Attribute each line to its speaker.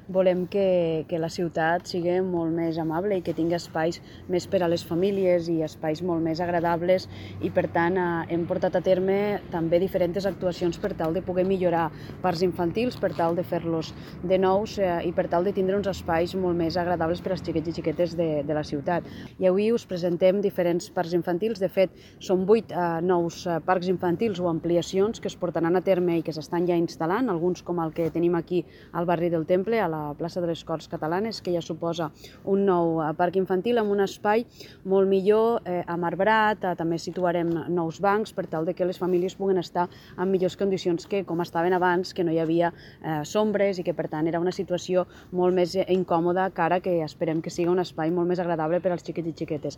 Speaker 1: volem que la ciutat sigui molt més amable i que tingui espais més per a les famílies i espais molt més agradables, i per tant hem portat a terme també diferents actuacions per tal de poder millorar parcs infantils, per tal de fer-los de nous i per tal de tindre uns espais molt més agradables per als xiquets i xiquetes de la ciutat. I avui us presentem diferents parcs infantils. De fet, són 8 nous parcs infantils o ampliacions que es portaran a terme i que s'estan ja instal·lant, alguns com el que tenim aquí al barri del Temple, a la plaça de les Corts Catalanes, que ja suposa un nou parc infantil amb un espai molt millor, amarbrat. També situarem nous bancs per tal de que les famílies puguen estar en millors condicions que com estaven abans, que no hi havia sombres i que per tant era una situació molt més incòmoda, que ara que esperem que sigui un espai molt més agradable per als xiquets i xiquetes.